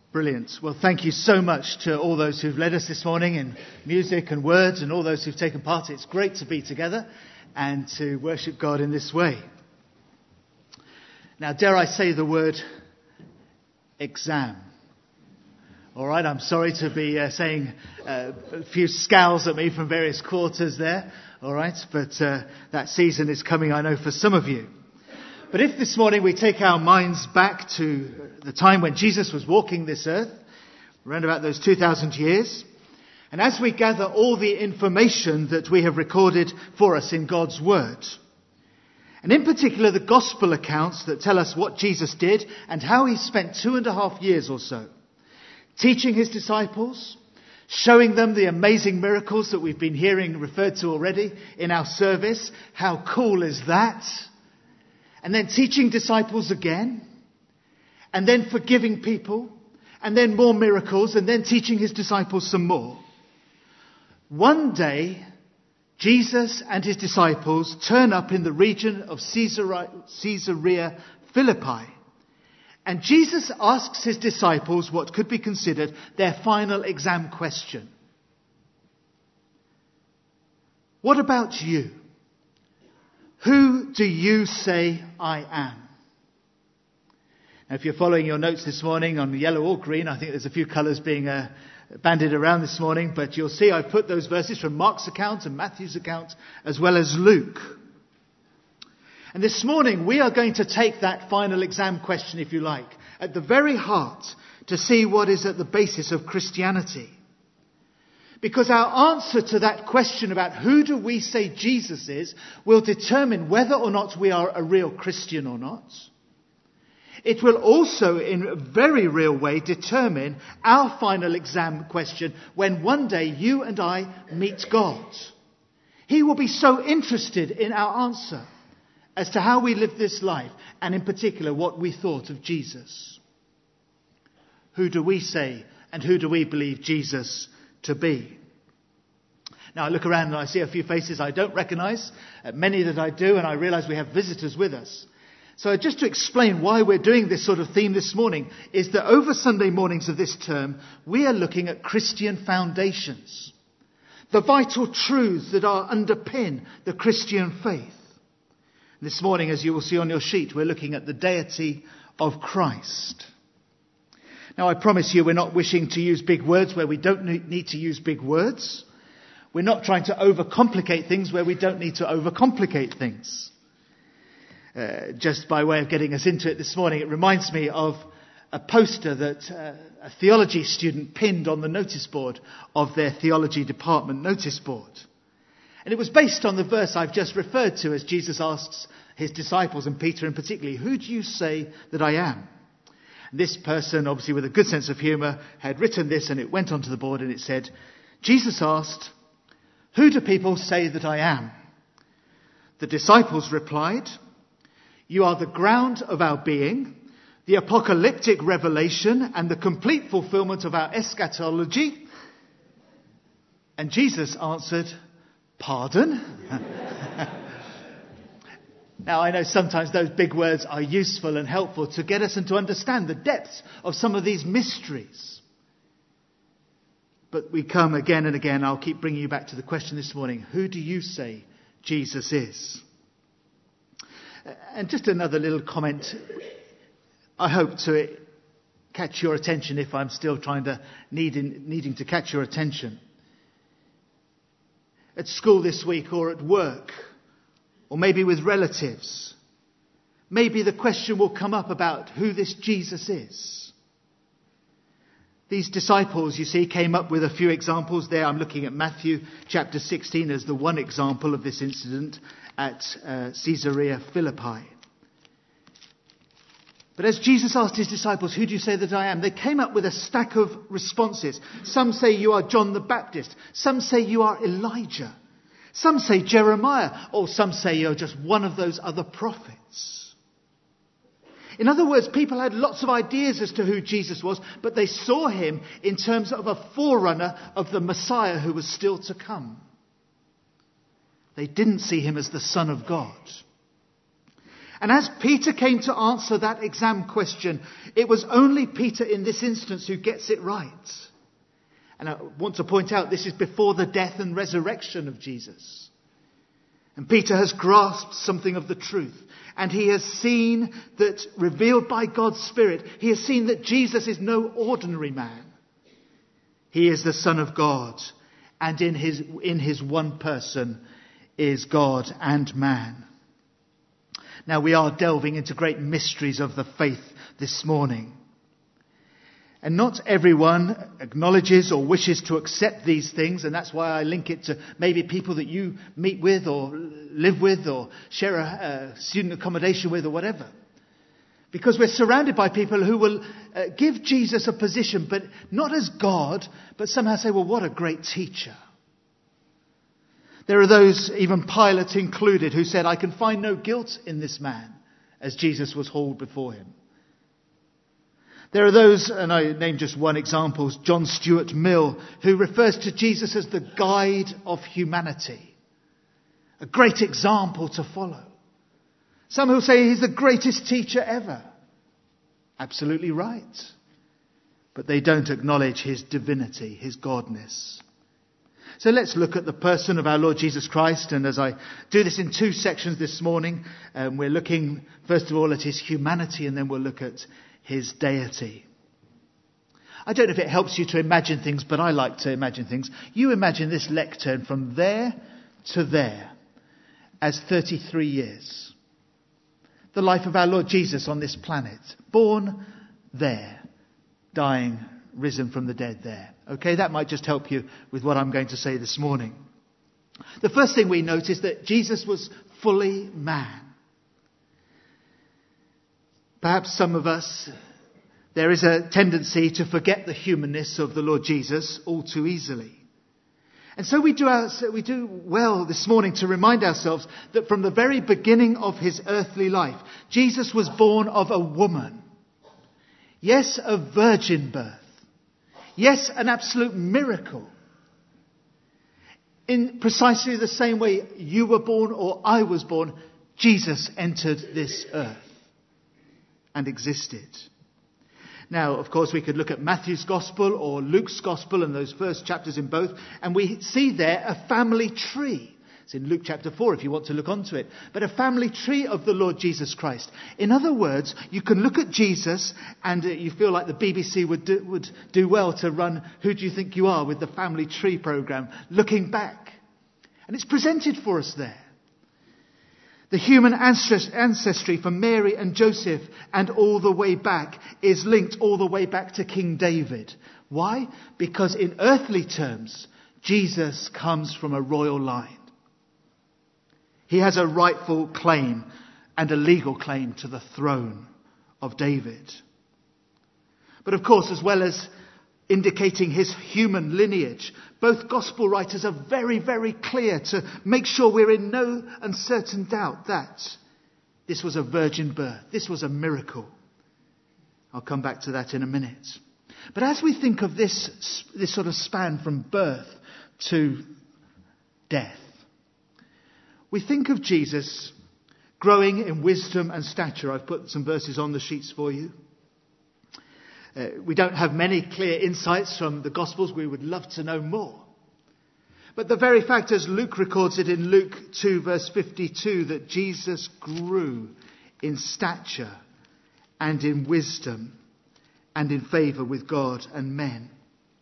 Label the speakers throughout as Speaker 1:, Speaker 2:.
Speaker 1: Brilliant. Well, thank you so much to all those who've led us this morning in music and words and all those who've taken part. It's great to be together and to worship God in this way. Now, dare I say the word exam? All right, I'm sorry to be saying a few scowls at me from various quarters there. All right, but that season is coming, I know, for some of you. But if this morning we take our minds back to the time when Jesus was walking this earth, around about those 2,000 years, and as we gather all the information that we have recorded for us in God's Word, and in particular the Gospel accounts that tell us what Jesus did and how he spent 2.5 years or so, teaching his disciples, showing them the amazing miracles that we've been hearing referred to already in our service. How cool is that? And then teaching disciples again, and then forgiving people, and then more miracles, and then teaching his disciples some more. One day, Jesus and his disciples turn up in the region of Caesarea Philippi. And Jesus asks his disciples what could be considered their final exam question. What about you? Who do you say I am? Now, if you're following your notes this morning on yellow or green, I think there's a few colours being bandied around this morning, but you'll see I've put those verses from Mark's account and Matthew's account, as well as Luke. And this morning we are going to take that final exam question, if you like, at the very heart to see what is at the basis of Christianity. Because our answer to that question about who do we say Jesus is will determine whether or not we are a real Christian or not. It will also, in a very real way, determine our final exam question when one day you and I meet God. He will be so interested in our answer as to how we live this life, and in particular what we thought of Jesus. Who do we say and who do we believe Jesus to be? Now I look around and I see a few faces I don't recognise, many that I do, and I realise we have visitors with us. So just to explain why we're doing this sort of theme this morning is that over Sunday mornings of this term, we are looking at Christian foundations, the vital truths that underpin the Christian faith. This morning, as you will see on your sheet, we're looking at the deity of Christ. Now, I promise you we're not wishing to use big words where we don't need to use big words. We're not trying to overcomplicate things where we don't need to overcomplicate things. Just by way of getting us into it this morning, it reminds me of a poster that a theology student pinned on the notice board of their theology department notice board. And it was based on the verse I've just referred to as Jesus asks his disciples, and Peter in particular, who do you say that I am? And this person, obviously with a good sense of humour, had written this, and it went onto the board and it said, Jesus asked, who do people say that I am? The disciples replied, you are the ground of our being, the apocalyptic revelation and the complete fulfillment of our eschatology. And Jesus answered, pardon? Now, I know sometimes those big words are useful and helpful to get us and to understand the depths of some of these mysteries. But we come again and again, I'll keep bringing you back to the question this morning, who do you say Jesus is? And just another little comment, I hope to catch your attention if I'm still needing to catch your attention. At school this week or at work, or maybe with relatives, maybe the question will come up about who this Jesus is. These disciples, you see, came up with a few examples there. I'm looking at Matthew chapter 16 as the one example of this incident at Caesarea Philippi. But as Jesus asked his disciples, who do you say that I am? They came up with a stack of responses. Some say you are John the Baptist. Some say you are Elijah. Some say Jeremiah. Or some say you're just one of those other prophets. In other words, people had lots of ideas as to who Jesus was, but they saw him in terms of a forerunner of the Messiah who was still to come. They didn't see him as the Son of God. And as Peter came to answer that exam question, it was only Peter in this instance who gets it right. And I want to point out this is before the death and resurrection of Jesus. And Peter has grasped something of the truth. And he has seen that, revealed by God's Spirit, he has seen that Jesus is no ordinary man. He is the Son of God. And in his one person is God and man. Now we are delving into great mysteries of the faith this morning. And not everyone acknowledges or wishes to accept these things, and that's why I link it to maybe people that you meet with or live with or share a student accommodation with or whatever. Because we're surrounded by people who will give Jesus a position, but not as God, but somehow say, well, what a great teacher. There are those, even Pilate included, who said, I can find no guilt in this man, as Jesus was hauled before him. There are those, and I name just one example, John Stuart Mill, who refers to Jesus as the guide of humanity. A great example to follow. Some who say he's the greatest teacher ever. Absolutely right. But they don't acknowledge his divinity, his godness. So let's look at the person of our Lord Jesus Christ. And as I do this in two sections this morning, we're looking first of all at his humanity, and then we'll look at his deity. I don't know if it helps you to imagine things, but I like to imagine things. You imagine this lectern from there to there as 33 years. The life of our Lord Jesus on this planet. Born there, dying, risen from the dead there. Okay, that might just help you with what I'm going to say this morning. The first thing we notice that Jesus was fully man. Perhaps some of us, there is a tendency to forget the humanness of the Lord Jesus all too easily. And so we do well this morning to remind ourselves that from the very beginning of his earthly life, Jesus was born of a woman. Yes, a virgin birth. Yes, an absolute miracle. In precisely the same way you were born or I was born, Jesus entered this earth and existed. Now, of course, we could look at Matthew's Gospel or Luke's Gospel and those first chapters in both, and we see there a family tree. It's in Luke chapter 4 if you want to look onto it. But a family tree of the Lord Jesus Christ. In other words, you can look at Jesus and you feel like the BBC would do well to run Who Do You Think You Are with the family tree programme, looking back. And it's presented for us there. The human ancestry from Mary and Joseph and all the way back is linked all the way back to King David. Why? Because in earthly terms, Jesus comes from a royal line. He has a rightful claim and a legal claim to the throne of David. But of course, as well as indicating his human lineage, both gospel writers are very, very clear to make sure we're in no uncertain doubt that this was a virgin birth. This was a miracle. I'll come back to that in a minute. But as we think of this sort of span from birth to death, we think of Jesus growing in wisdom and stature. I've put some verses on the sheets for you. We don't have many clear insights from the Gospels. We would love to know more. But the very fact, as Luke records it in Luke 2 verse 52, that Jesus grew in stature and in wisdom and in favour with God and men.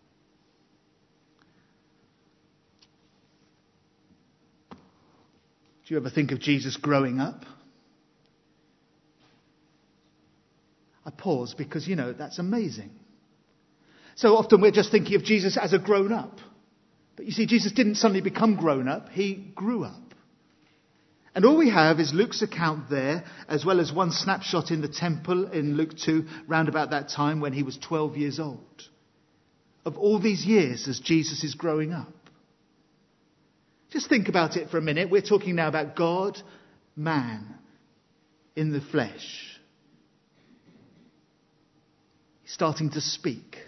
Speaker 1: Do you ever think of Jesus growing up? I pause because, that's amazing. So often we're just thinking of Jesus as a grown-up. But you see, Jesus didn't suddenly become grown-up. He grew up. And all we have is Luke's account there, as well as one snapshot in the temple in Luke 2, round about that time when he was 12 years old. Of all these years as Jesus is growing up. Just think about it for a minute. We're talking now about God, man, in the flesh. Starting to speak.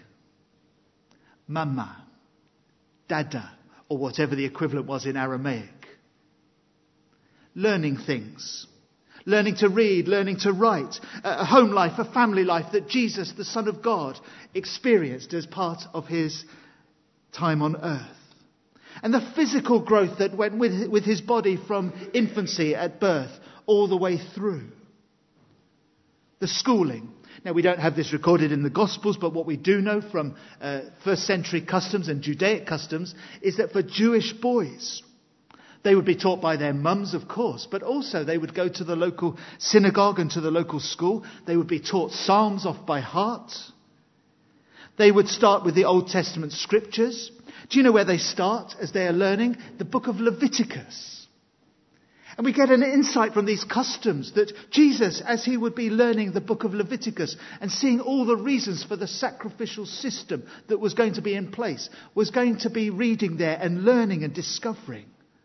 Speaker 1: Mama, Dada, or whatever the equivalent was in Aramaic. Learning things. learning to read, learning to write, a home life, a family life that Jesus, the Son of God, experienced as part of his time on earth. And the physical growth that went with his body from infancy at birth all the way through. The schooling. Now, we don't have this recorded in the Gospels, but what we do know from first century customs and Judaic customs is that for Jewish boys, they would be taught by their mums, of course, but also they would go to the local synagogue and to the local school. They would be taught Psalms off by heart. They would start with the Old Testament scriptures. Do you know where they start as they are learning? The book of Leviticus. And we get an insight from these customs that Jesus, as he would be learning the book of Leviticus and seeing all the reasons for the sacrificial system that was going to be in place, was going to be reading there and learning and discovering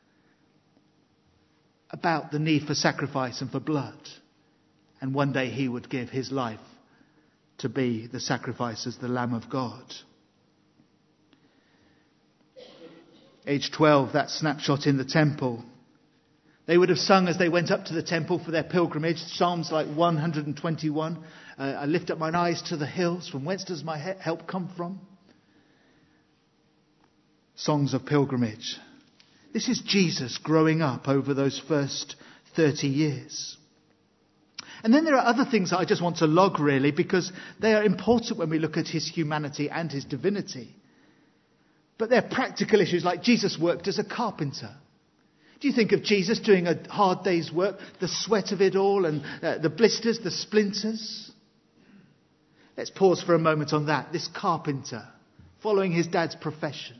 Speaker 1: about the need for sacrifice and for blood. And one day he would give his life to be the sacrifice as the Lamb of God. Age 12, that snapshot in the temple. They would have sung as they went up to the temple for their pilgrimage, Psalms like 121. I lift up mine eyes to the hills. From whence does my help come from? Songs of pilgrimage. This is Jesus growing up over those first 30 years. And then there are other things that I just want to log really, because they are important when we look at his humanity and his divinity. But they're practical issues, like Jesus worked as a carpenter. Do you think of Jesus doing a hard day's work, the sweat of it all and the blisters, the splinters? Let's pause for a moment on that. This carpenter, following his dad's profession.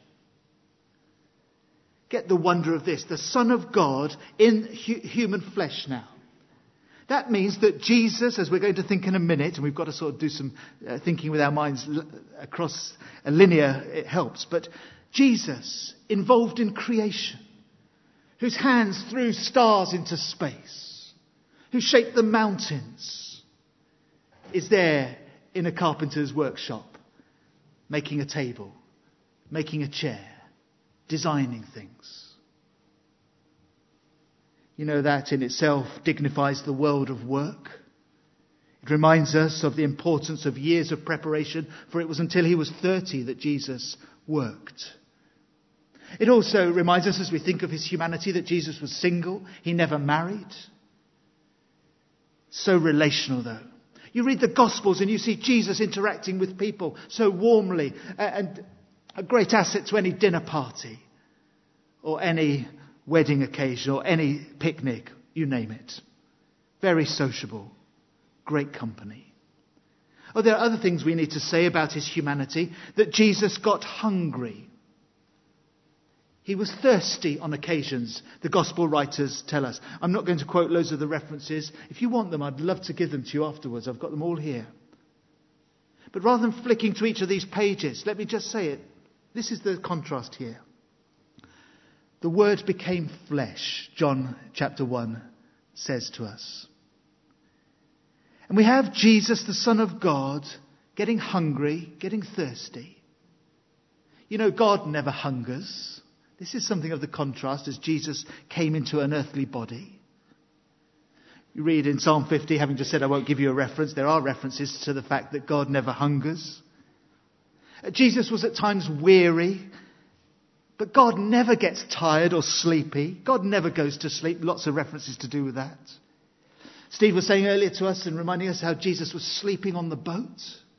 Speaker 1: Get the wonder of this. The Son of God in human flesh now. That means that Jesus, as we're going to think in a minute, and we've got to sort of do some thinking with our minds across a linear, it helps. But Jesus, involved in creation, whose hands threw stars into space, who shaped the mountains, is there in a carpenter's workshop, making a table, making a chair, designing things. You know, that in itself dignifies the world of work. It reminds us of the importance of years of preparation, for it was until he was 30 that Jesus worked. It also reminds us, as we think of his humanity, that Jesus was single. He never married. So relational, though. You read the Gospels and you see Jesus interacting with people so warmly, and a great asset to any dinner party or any wedding occasion or any picnic, you name it. Very sociable, great company. Oh, there are other things we need to say about his humanity. That Jesus got hungry. He was thirsty on occasions, the gospel writers tell us. I'm not going to quote loads of the references. If you want them, I'd love to give them to you afterwards. I've got them all here. But rather than flicking to each of these pages, let me just say it. This is the contrast here. The Word became flesh, John chapter 1 says to us. And we have Jesus, the Son of God, getting hungry, getting thirsty. You know, God never hungers. This is something of the contrast as Jesus came into an earthly body. You read in Psalm 50, having just said I won't give you a reference, there are references to the fact that God never hungers. Jesus was at times weary, but God never gets tired or sleepy. God never goes to sleep. Lots of references to do with that. Steve was saying earlier to us and reminding us how Jesus was sleeping on the boat.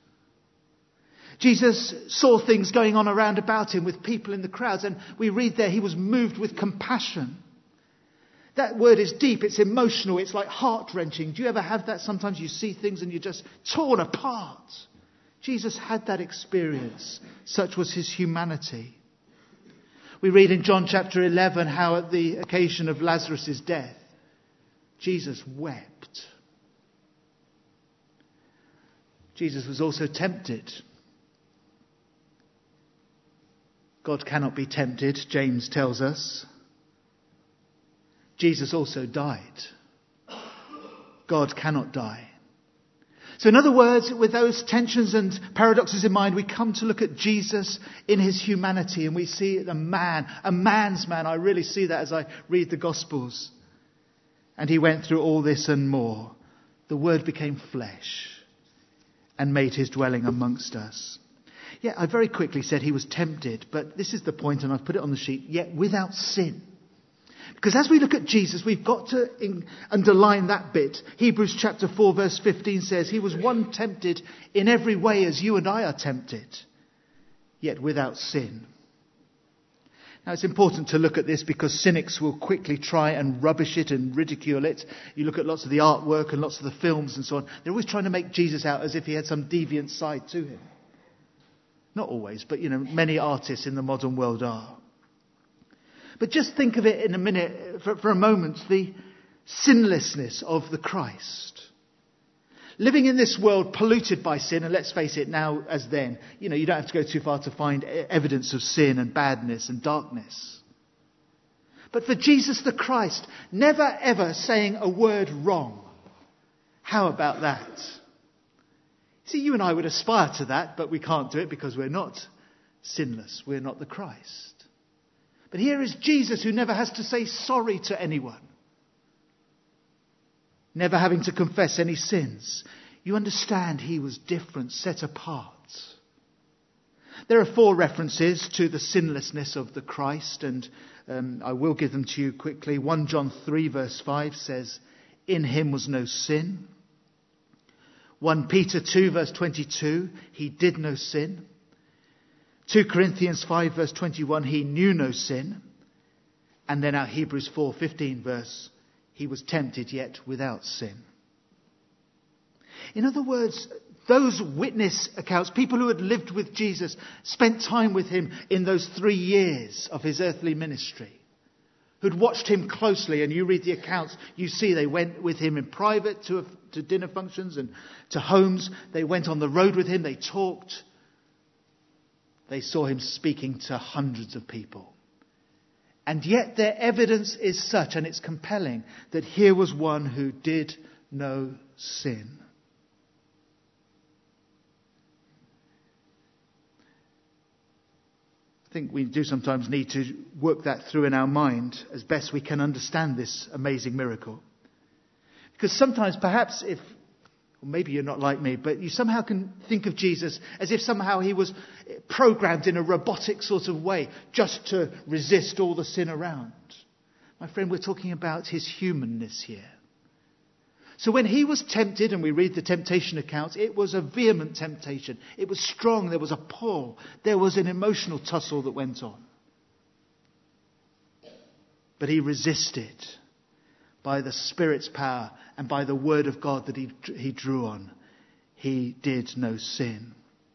Speaker 1: Jesus saw things going on around about him with people in the crowds, and we read there he was moved with compassion. That word is deep, it's emotional, it's like heart-wrenching. Do you ever have that? Sometimes you see things and you're just torn apart. Jesus had that experience. Such was his humanity. We read in John chapter 11 how at the occasion of Lazarus' death, Jesus wept. Jesus was also tempted. God cannot be tempted, James tells us. Jesus also died. God cannot die. So in other words, with those tensions and paradoxes in mind, we come to look at Jesus in his humanity, and we see a man's man. I really see that as I read the Gospels. And he went through all this and more. The Word became flesh and made his dwelling amongst us. Yeah, I very quickly said he was tempted, but this is the point, and I've put it on the sheet, yet without sin. Because as we look at Jesus, we've got to underline that bit. Hebrews chapter 4 verse 15 says, he was one tempted in every way as you and I are tempted, yet without sin. Now it's important to look at this because cynics will quickly try and rubbish it and ridicule it. You look at lots of the artwork and lots of the films and so on. They're always trying to make Jesus out as if he had some deviant side to him. Not always, but many artists in the modern world are. But just think of it in a minute, for a moment, the sinlessness of the Christ. Living in this world polluted by sin, and let's face it, now as then, you don't have to go too far to find evidence of sin and badness and darkness. But for Jesus the Christ, never ever saying a word wrong. How about that? See, you and I would aspire to that, but we can't do it because we're not sinless. We're not the Christ. But here is Jesus who never has to say sorry to anyone. Never having to confess any sins. You understand he was different, set apart. There are 4 references to the sinlessness of the Christ, and I will give them to you quickly. 1 John 3 verse 5 says, in him was no sin. 1 Peter 2 verse 22, he did no sin. 2 Corinthians 5 verse 21, he knew no sin. And then our Hebrews 4:15 verse, he was tempted yet without sin. In other words, those witness accounts, people who had lived with Jesus, spent time with him in those 3 years of his earthly ministry, who'd watched him closely, and you read the accounts, you see they went with him in private to dinner functions and to homes. They went on the road with him, they talked. They saw him speaking to hundreds of people. And yet their evidence is such, and it's compelling, that here was one who did no sin. I think we do sometimes need to work that through in our mind as best we can understand this amazing miracle. Because sometimes perhaps or maybe you're not like me, but you somehow can think of Jesus as if somehow he was programmed in a robotic sort of way just to resist all the sin around. My friend, we're talking about his humanness here. So when he was tempted, and we read the temptation accounts, it was a vehement temptation. It was strong. There was a pull. There was an emotional tussle that went on. But he resisted by the Spirit's power and by the word of God that he drew on. He did no sin.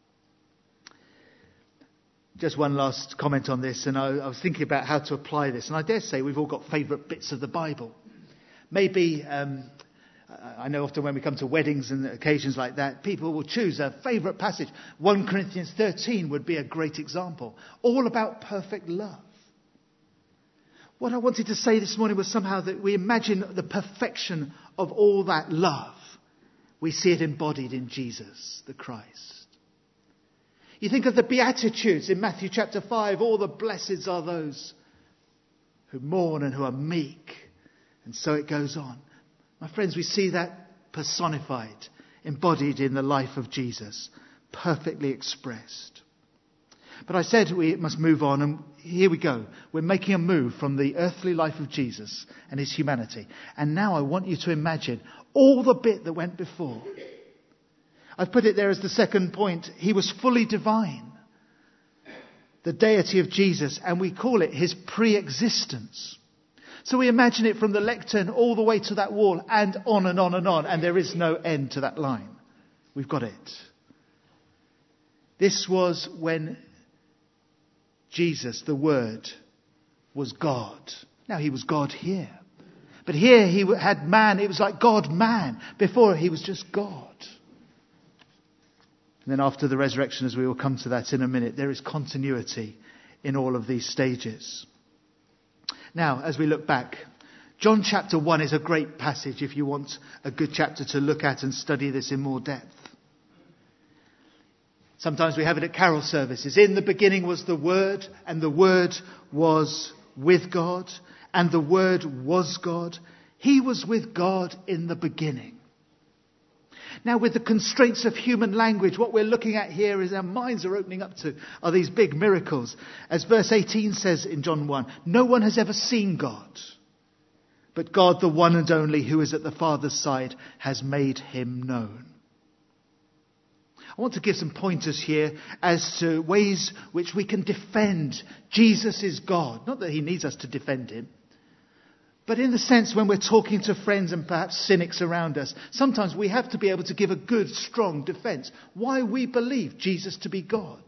Speaker 1: Just one last comment on this, and I was thinking about how to apply this. And I dare say we've all got favourite bits of the Bible. Maybe, I know often when we come to weddings and occasions like that, people will choose a favourite passage. 1 Corinthians 13 would be a great example. All about perfect love. What I wanted to say this morning was somehow that we imagine the perfection of all that love. We see it embodied in Jesus, the Christ. You think of the Beatitudes in Matthew chapter 5. All the blessed are those who mourn and who are meek. And so it goes on. My friends, we see that personified, embodied in the life of Jesus, perfectly expressed. But I said we must move on, and here we go. We're making a move from the earthly life of Jesus and his humanity. And now I want you to imagine all the bit that went before. I've put it there as the second point. He was fully divine. The deity of Jesus, and we call it his pre-existence. So we imagine it from the lectern all the way to that wall, and on and on and on, and there is no end to that line. We've got it. This was when Jesus, the Word, was God. Now he was God here. But here he had man. It was like God-man. Before he was just God. And then after the resurrection, as we will come to that in a minute, there is continuity in all of these stages. Now, as we look back, John chapter 1 is a great passage if you want a good chapter to look at and study this in more depth. Sometimes we have it at carol services. In the beginning was the Word, and the Word was with God, and the Word was God. He was with God in the beginning. Now, with the constraints of human language, what we're looking at here is our minds are opening up to are these big miracles. As verse 18 says in John 1, no one has ever seen God, but God, the one and only, who is at the Father's side, has made him known. I want to give some pointers here as to ways which we can defend Jesus is God. Not that he needs us to defend him, but in the sense when we're talking to friends and perhaps cynics around us, sometimes we have to be able to give a good, strong defense. Why we believe Jesus to be God.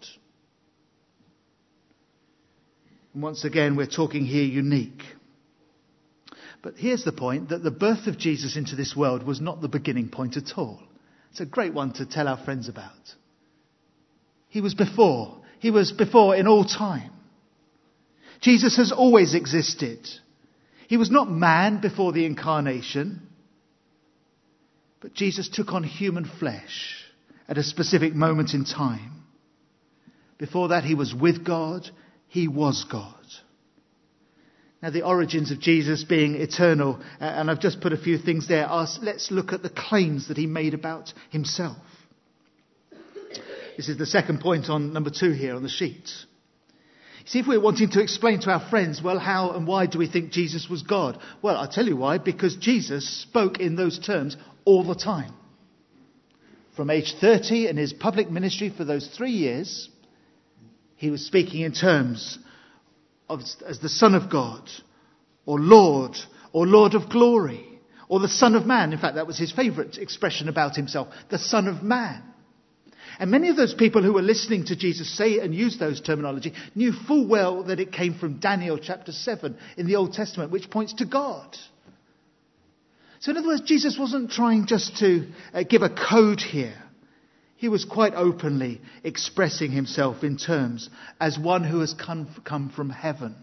Speaker 1: And once again, we're talking here unique. But here's the point, that the birth of Jesus into this world was not the beginning point at all. It's a great one to tell our friends about. He was before. He was before in all time. Jesus has always existed. He was not man before the incarnation, but Jesus took on human flesh at a specific moment in time. Before that, he was with God. He was God. Now, the origins of Jesus being eternal, and I've just put a few things there, let's look at the claims that he made about himself. This is the second point on number 2 here on the sheet. See, if we're wanting to explain to our friends, well, how and why do we think Jesus was God? Well, I'll tell you why, because Jesus spoke in those terms all the time. From age 30 in his public ministry for those 3 years, he was speaking in terms as the Son of God, or Lord of glory, or the Son of Man. In fact, that was his favourite expression about himself, the Son of Man. And many of those people who were listening to Jesus say and use those terminology knew full well that it came from Daniel chapter 7 in the Old Testament, which points to God. So in other words, Jesus wasn't trying just to give a code here. He was quite openly expressing himself in terms as one who has come from heaven.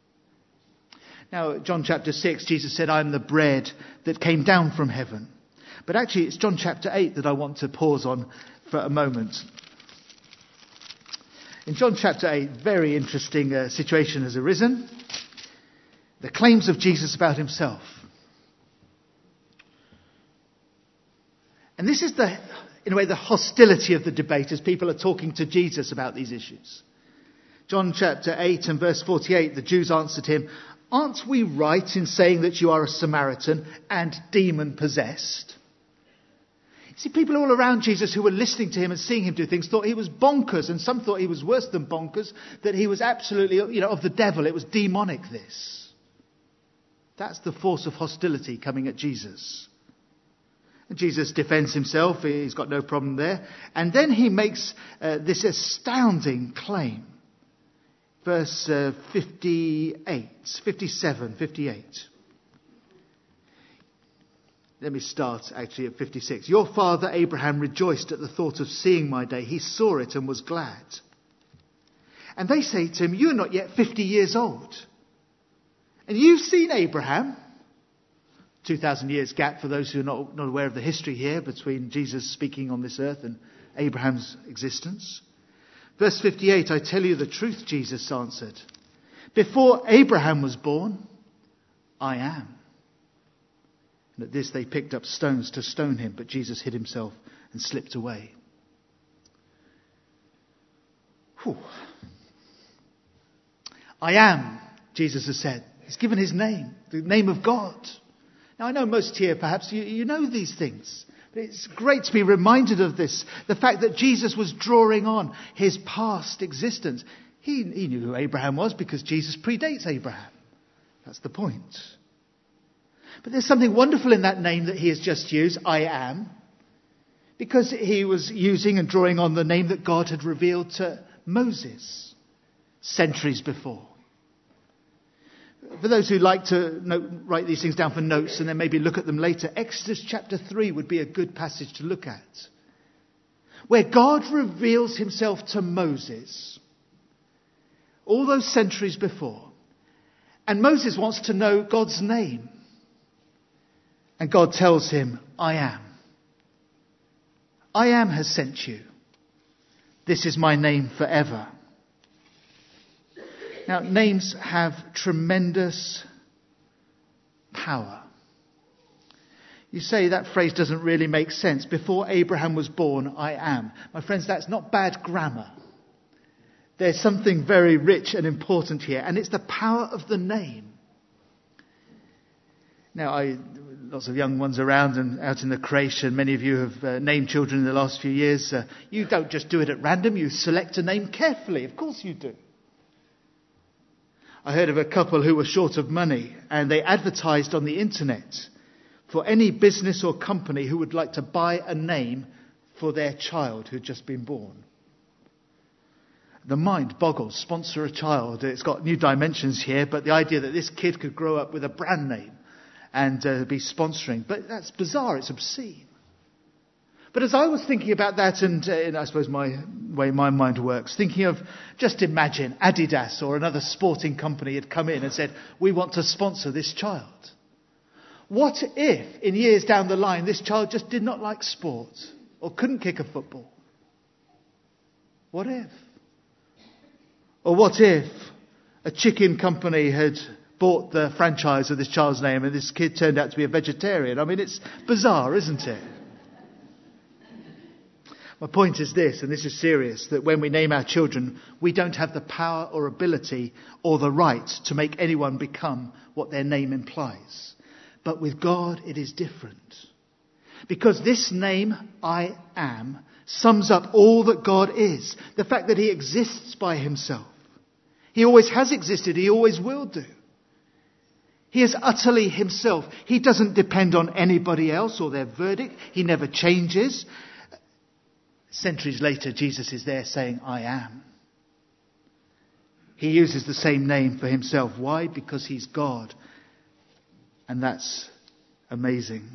Speaker 1: Now, John chapter 6, Jesus said, I am the bread that came down from heaven. But actually, it's John chapter 8 that I want to pause on for a moment. In John chapter 8, very interesting situation has arisen. The claims of Jesus about himself. And this is in a way, the hostility of the debate as people are talking to Jesus about these issues. John chapter 8 and verse 48, the Jews answered him, aren't we right in saying that you are a Samaritan and demon-possessed? See, people all around Jesus who were listening to him and seeing him do things thought he was bonkers, and some thought he was worse than bonkers, that he was absolutely, of the devil. It was demonic, this. That's the force of hostility coming at Jesus. And Jesus defends himself. He's got no problem there. And then he makes this astounding claim. Verse 58, 57, 58. Let me start actually at 56. Your father Abraham rejoiced at the thought of seeing my day. He saw it and was glad. And they say to him, you're not yet 50 years old. And you've seen Abraham. 2,000 years gap for those who are not aware of the history here between Jesus speaking on this earth and Abraham's existence. Verse 58, I tell you the truth, Jesus answered. Before Abraham was born, I am. And at this they picked up stones to stone him, but Jesus hid himself and slipped away. Whew. I am, Jesus has said. He's given his name, the name of God. Now, I know most here, perhaps, you know these things. But it's great to be reminded of this. The fact that Jesus was drawing on his past existence. He knew who Abraham was because Jesus predates Abraham. That's the point. But there's something wonderful in that name that he has just used, I am. Because he was using and drawing on the name that God had revealed to Moses centuries before. For those who like to write these things down for notes and then maybe look at them later, Exodus chapter 3 would be a good passage to look at. Where God reveals himself to Moses all those centuries before. And Moses wants to know God's name. And God tells him, I am. I am has sent you. This is my name forever. Now, names have tremendous power. You say that phrase doesn't really make sense. Before Abraham was born, I am. My friends, that's not bad grammar. There's something very rich and important here, and it's the power of the name. Now, lots of young ones around and out in the creche, many of you have named children in the last few years. You don't just do it at random, you select a name carefully. Of course you do. I heard of a couple who were short of money, and they advertised on the internet for any business or company who would like to buy a name for their child who'd just been born. The mind boggles. Sponsor a child. It's got new dimensions here, but the idea that this kid could grow up with a brand name and be sponsoring. But that's bizarre. It's obscene. But as I was thinking about that, and I suppose my way my mind works, thinking of, just imagine Adidas or another sporting company had come in and said, we want to sponsor this child. What if, in years down the line, this child just did not like sport or couldn't kick a football? What if? Or what if a chicken company had bought the franchise of this child's name and this kid turned out to be a vegetarian? I mean, it's bizarre, isn't it? My point is this, and this is serious, that when we name our children, we don't have the power or ability or the right to make anyone become what their name implies. But with God, it is different. Because this name, I am, sums up all that God is. The fact that he exists by himself. He always has existed. He always will do. He is utterly himself. He doesn't depend on anybody else or their verdict. He never changes. Centuries later, Jesus is there saying, I am. He uses the same name for himself. Why? Because he's God. And that's amazing.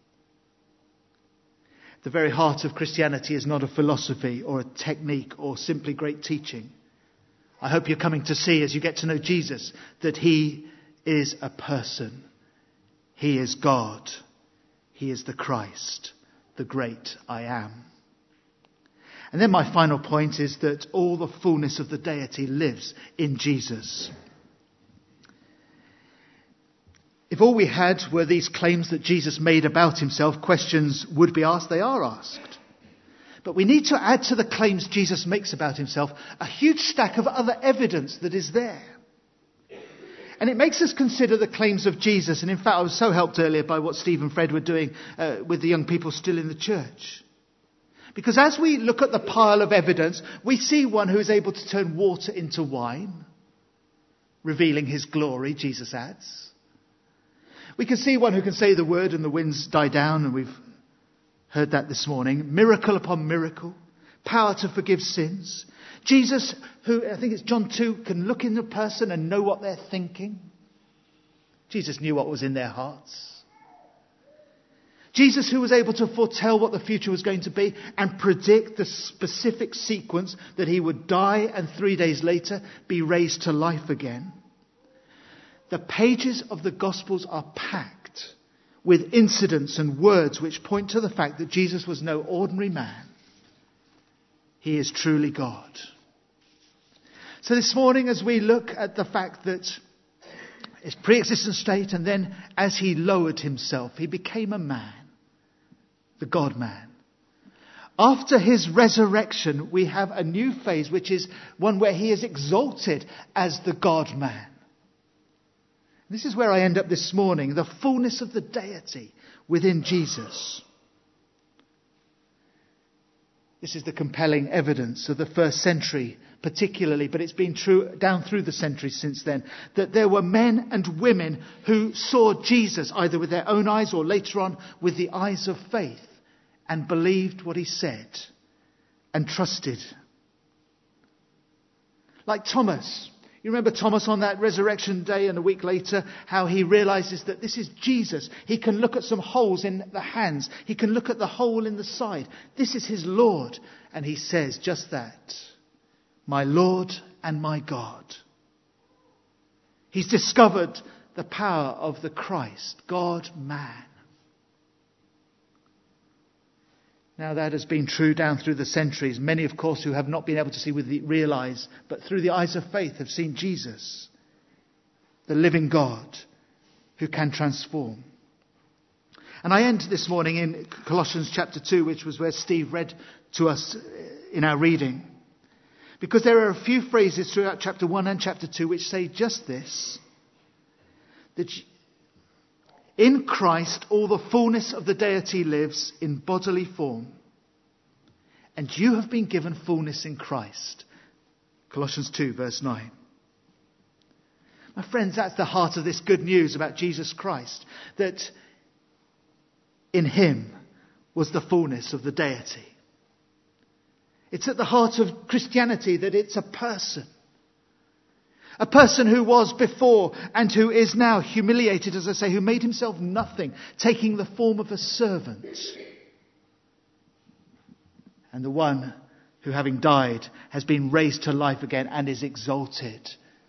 Speaker 1: The very heart of Christianity is not a philosophy or a technique or simply great teaching. I hope you're coming to see, as you get to know Jesus, that he is a person. He is God. He is the Christ, the great I am. And then my final point is that all the fullness of the deity lives in Jesus. If all we had were these claims that Jesus made about himself, questions would be asked. They are asked. But we need to add to the claims Jesus makes about himself a huge stack of other evidence that is there. And it makes us consider the claims of Jesus. And in fact, I was so helped earlier by what Steve and Fred were doing with the young people still in the church. Because as we look at the pile of evidence, we see one who is able to turn water into wine, revealing his glory, Jesus adds. We can see one who can say the word and the winds die down, and we've heard that this morning. Miracle upon miracle. Power to forgive sins. Jesus, who, I think it's John 2, can look in the person and know what they're thinking. Jesus knew what was in their hearts. Jesus, who was able to foretell what the future was going to be and predict the specific sequence that he would die and 3 days later be raised to life again. The pages of the Gospels are packed with incidents and words which point to the fact that Jesus was no ordinary man. He is truly God. So this morning, as we look at the fact that his pre-existent state, and then as he lowered himself, he became a man, the God-man. After his resurrection, we have a new phase, which is one where he is exalted as the God-man. This is where I end up this morning, the fullness of the deity within Jesus. This is the compelling evidence of the first century particularly, but it's been true down through the centuries since then, that there were men and women who saw Jesus either with their own eyes or later on with the eyes of faith and believed what he said and trusted. Like Thomas. You remember Thomas on that resurrection day and a week later, how he realizes that this is Jesus. He can look at some holes in the hands. He can look at the hole in the side. This is his Lord. And he says just that. My Lord and my God. He's discovered the power of the Christ, God-man. Now that has been true down through the centuries. Many, of course, who have not been able to see with the real eyes, but through the eyes of faith have seen Jesus, the living God who can transform. And I end this morning in Colossians chapter 2, which was where Steve read to us in our reading. Because there are a few phrases throughout chapter 1 and chapter 2 which say just this, that in Christ all the fullness of the deity lives in bodily form. And you have been given fullness in Christ. Colossians 2 verse 9. My friends, that's the heart of this good news about Jesus Christ. That in him was the fullness of the deity. It's at the heart of Christianity that it's a person. A person who was before and who is now humiliated, as I say, who made himself nothing, taking the form of a servant. And the one who, having died, has been raised to life again and is exalted.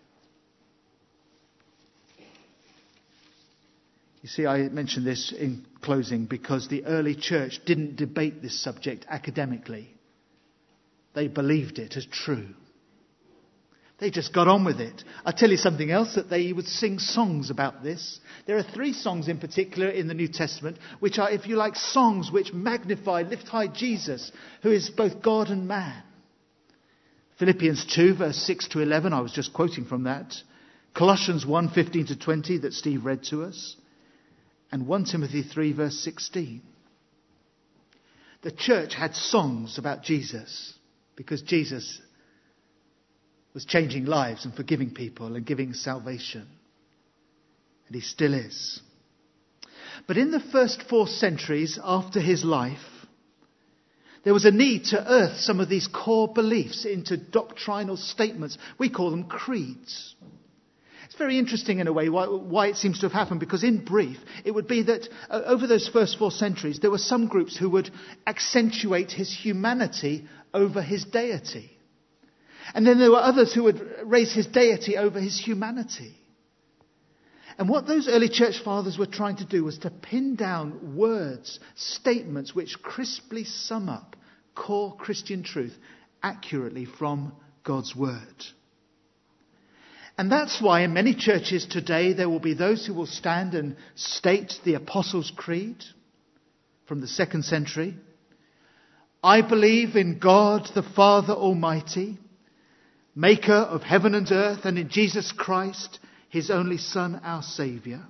Speaker 1: You see, I mentioned this in closing because the early church didn't debate this subject academically. They believed it as true. They just got on with it. I'll tell you something else, that they would sing songs about this. There are 3 songs in particular in the New Testament, which are, if you like, songs which magnify, lift high Jesus, who is both God and man. Philippians 2, verse 6 to 11, I was just quoting from that. Colossians 1, 15 to 20, that Steve read to us. And 1 Timothy 3, verse 16. The church had songs about Jesus, because Jesus was changing lives and forgiving people and giving salvation. And he still is. But in the first 4 centuries after his life, there was a need to earth some of these core beliefs into doctrinal statements. We call them creeds. It's very interesting in a way why it seems to have happened, because in brief, it would be that over those first 4 centuries, there were some groups who would accentuate his humanity over his deity. And then there were others who would raise his deity over his humanity. And what those early church fathers were trying to do was to pin down words, statements which crisply sum up core Christian truth accurately from God's word. And that's why in many churches today there will be those who will stand and state the Apostles' Creed from the 2nd century. I believe in God the Father Almighty, maker of heaven and earth, and in Jesus Christ, his only Son, our Saviour.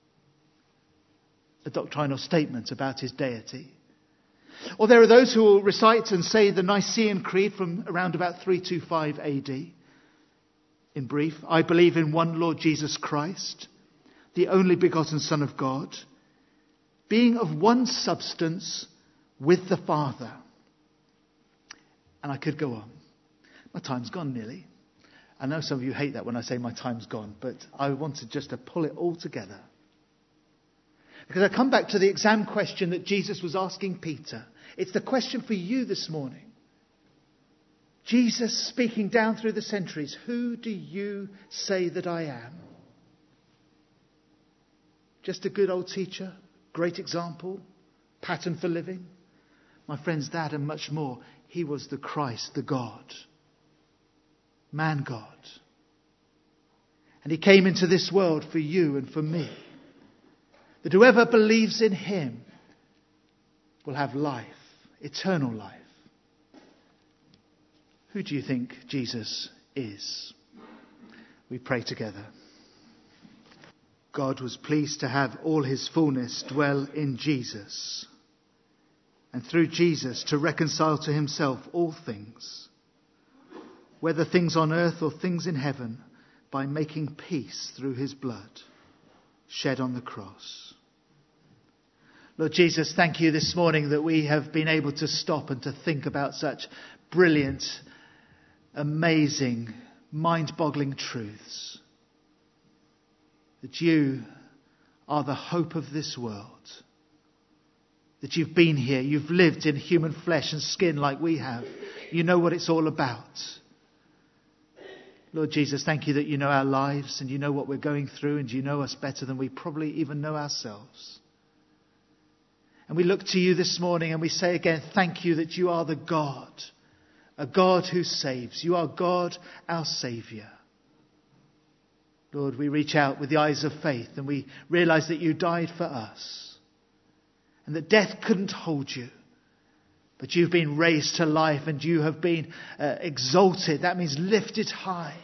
Speaker 1: A doctrinal statement about his deity. Or there are those who will recite and say the Nicene Creed from around about 325 AD. In brief, I believe in one Lord Jesus Christ, the only begotten Son of God, being of one substance with the Father. And I could go on. My time's gone nearly. I know some of you hate that when I say my time's gone, but I wanted just to pull it all together. Because I come back to the exam question that Jesus was asking Peter. It's the question for you this morning. Jesus speaking down through the centuries, who do you say that I am? Just a good old teacher, great example, pattern for living? My friends, that and much more. He was the Christ, the God. Man God. And he came into this world for you and for me. That whoever believes in him will have life, eternal life. Who do you think Jesus is? We pray together. God was pleased to have all his fullness dwell in Jesus, and through Jesus to reconcile to himself all things, whether things on earth or things in heaven, by making peace through his blood shed on the cross. Lord Jesus, thank you this morning that we have been able to stop and to think about such brilliant, amazing, mind-boggling truths. That you are the hope of this world. That you've been here, you've lived in human flesh and skin like we have. You know what it's all about. Lord Jesus, thank you that you know our lives and you know what we're going through, and you know us better than we probably even know ourselves. And we look to you this morning and we say again, thank you that you are the God, a God who saves. You are God, our Saviour. Lord, we reach out with the eyes of faith and we realise that you died for us. and that death couldn't hold you. But you've been raised to life and you have been exalted. That means lifted high.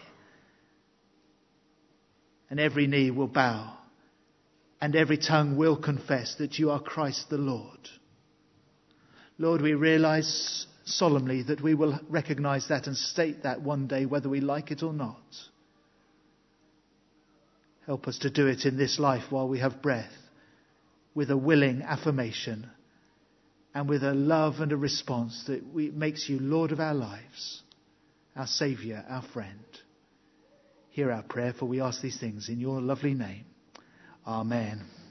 Speaker 1: And every knee will bow and every tongue will confess that you are Christ the Lord. Lord, we realize solemnly that we will recognize that and state that one day, whether we like it or not. Help us to do it in this life while we have breath, with a willing affirmation and with a love and a response that makes you Lord of our lives, our Saviour, our friend. Hear our prayer, for we ask these things in your lovely name. Amen.